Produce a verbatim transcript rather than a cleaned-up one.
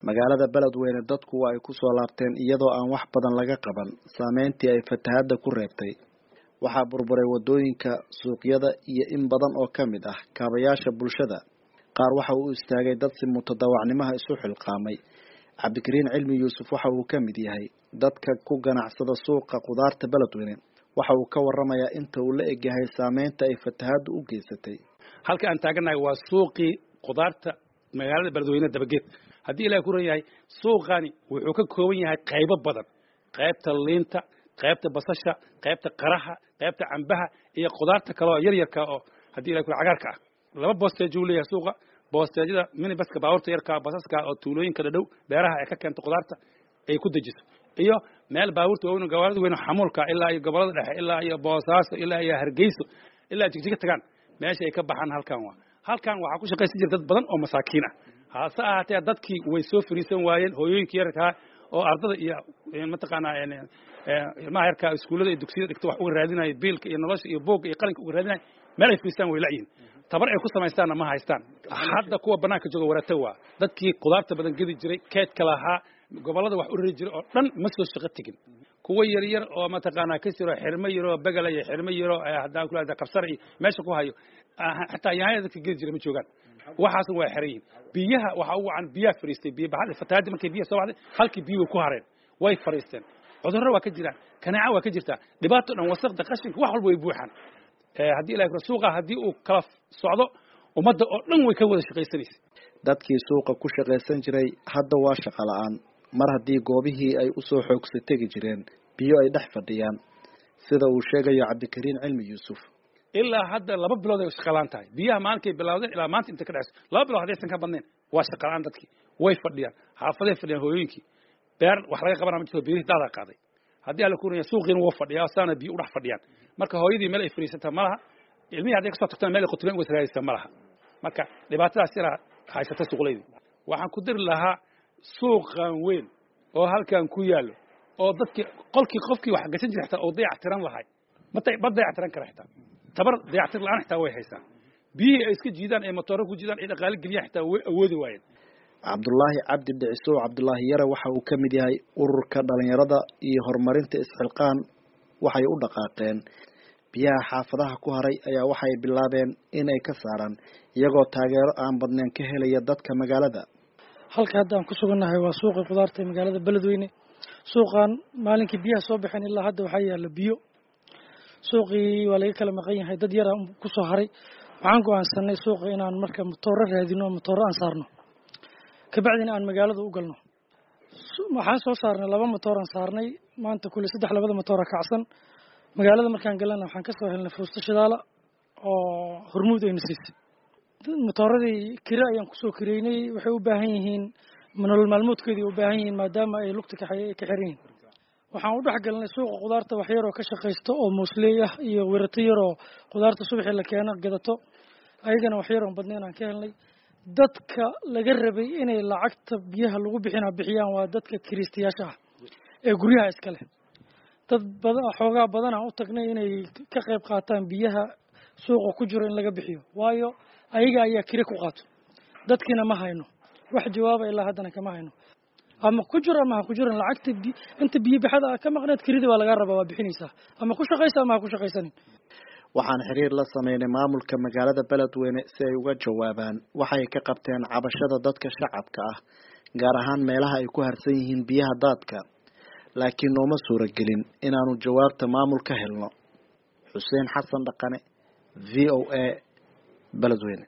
magaalada Beledweyne dadku waa ay ku soo laabteen iyadoo aan wax badan laga qaban saameyntii ay fatahaadda ku reebtay. Waxaa burburay wadooyinka, suuqyada iyo in badan oo ka mid ah kaabayaasha bulshada. Qaar waxa uu istaagay dad si mutadawacnimaha isu xilqaamay. Cabdikariin Cilmi Yuusuf waxa uu ka mid yahay dadka ku ganacsada suuqa qudaarta Beledweyne. Waxa uu ka warramayaa inta uu la eg yahay saameynta ay fatahaaddu u geysatay. halka aan taaganahay waa suuqii qudaarta magaalada Beledweyne dabageed. haddii ilaahay ku rayahay suuqani wuxuu ka kooban yahay qaybo badan, qaybta liinta, qaybta basasha, qaybta qaraha, qaybta cambaha iyo qudaarta kale oo yar yarka oo haddii ilaahay ku cagaarka ah. laba boosteej uu leeyahay suuqa, boosteejada mini baska baabuurta yarka basaska oo tuulooyinka dhow beeraha ay ka keento qudaarta ay ku dajiso, iyo meel baabuurta weyn gawaarida weyn xamuulka ilaa iyo gobolada dhexe ilaa iyo Boosaaso ilaa iyo Hargeysa ilaa Jigjiga tagaan meesha ay ka baxaan. halkan waa halkan waxa ku shaqaysan jira dad badan oo masaakiin ah. haase ahaatee dadkii way soo fariisan waayeen, hooyooyinkii yarka oo ardada iyo mataqaanaa ilmaha yarka iskuulada iyo dugsiyada dhigto wax uga raadinayay biilka iyo nolosha iyo boog iyo qalinka uga raadinayay meel ay fariistaan way laayiin, tabar ay ku samaystaanna ma haystaan. hadda kuwa banaanka jooga warata waa dadkii qudaarta badan gedi jiray, keedka lahaa, gobolada wax u rari jiray oo dhan ma soo shaqo tegin. kuwa yar yar oo mataqaanaa ka jiro xirmo yar oo bagala iyo xirmo yar oo haddaan ku leedahay qabsar iyo meesha ku hayo xataa yaayada dadka gedi jiray ma joogaan. waxaas waa xiriin biyaha waxa uu aan biyaha fariistay biyo baxad fatahaad markay biyaha soo baxday halkii biyo ku hareen way fariisteen. cudurro waa ka jiraan, kanaaca waa ka jirtaa, dhibaato dhan wasaqda qashinka wax walba way buuxaan. ee haddii ilaahay suuqa haddii uu kala socdo ummadda oo dhan way ka wada shaqaysanaysaa. dadkii suuqa ku shaqaysan jiray hadda waa shaqo la'aan mar haddii goobihii ay u soo xoogsay tegi jireen biyo ay dhex fadhiyaan, sida uu sheegayo Cabdikariin Cilmi Yuusuf. ilaa hadda laba bilood ay shaqalaan tahay biyaha maalinkay bilowdeen ilaa maanta inta ka dhacayso laba bilood hadaysan ka badnayn waa shaqalaan. dadkii way fadhiyaan, xaafaday fadhiyaan, hooyooyinkii beer wax laga qabanaa ma jirto, beerihii daadaa qaaday. haddii ala kuuraya suuqiina wuu fadhiyaa saana biyo u dhex fadhiyaan. marka hooyadii meel ay fariisataa ma laha, ilmihii hadday kasoo tagtaan meel ay qutubeen uga raadaysaa ma laha. marka dhibaatadaas yaraa haysata suuqleydii. waxaan ku diri lahaa suuqan weyn oo halkan ku yaallo oo dadkii qolkii qofkii wax gashan jiray xitaa oo dayac tiran lahay matay bad dayac tiran kara xitaa tabar dayac tir la'aan xitaa way haysaa. biyihii ay iska jiidaan ee matooro ku jiidaan ee dhaqaale geliya xitaa way awoodi waayeen. Cabdullaahi Cabdi Dhiciso Cabdullaahi Yare waxa uu ka mid yahay ururka dhalinyarada iyo horumarinta isxilqaan. waxay u dhaqaaqeen biyaha xaafadaha ku haray ayaa waxay bilaabeen inay ka saaraan iyagoo taageero aan badnayn ka helaya dadka magaalada. halka hadda aan ku sugannahay waa suuqa qudaarta ee magaalada Beledweyne. suuqan maalinkii biyaha soo baxeen ilaa hadda waxaa yaala biyo. suuqii waa laga kala maqan yahay, dad yar aan ku soo haray. waxaan go'aansanay suuqa inaan marka matooro raadino, matooro aan saarno, kabacdina aan magaalada u galno. waxaan soo saarnay laba matoor aan saarnay maanta kulli saddex labada matoora kacsan. magaalada markaan galana waxaan ka soo helnay fuusto shidaala oo hormuud ayna siisay. matooradii kira ayaan kusoo kireynay, waxay u baahan yihiin nolol maalmoodkeedii u baahan yihiin maadaama ay lugta ka xiran yihiin. waxaan u dhex galnay suuqa qudaarta wax yar oo ka shaqaysto oo muusley ah iyo wirato yar oo qudaarta subaxii la keeno gadato, ayagana wax yar oo badnayn aan ka helnay. dadka laga rabay inay lacagta biyaha lagu bixinaa bixiyaan waa dadka kiriistayaasha ah ee guryaha iska leh. dad badan xoogaa badan aan u tagnay inay ka qayb qaataan biyaha suuqa ku jiro in laga bixiyo, waayo ayaga ayaa kiri ku qaato. dadkiina ma hayno wax jawaaba ilaa haddana kama hayno. ama ku jiro ama ha ku jirin lacagta inta biyo bixada ka maqneed kirida waa laga rabaa waa bixinaysaa, ama ku shaqaysa ama ha ku shaqaysanin. waxaan xiriir la sameynay maamulka magaalada Beledweyne si ay uga jawaabaan waxay ka qabteen cabashada dadka shacabka ah, gaar ahaan meelaha ay ku harsan yihiin biyaha daadka, laakiin nooma suuragelin inaanu jawaabta maamulka helno. Xuseen Xasan Dhaqane, V O A, Beledweyne.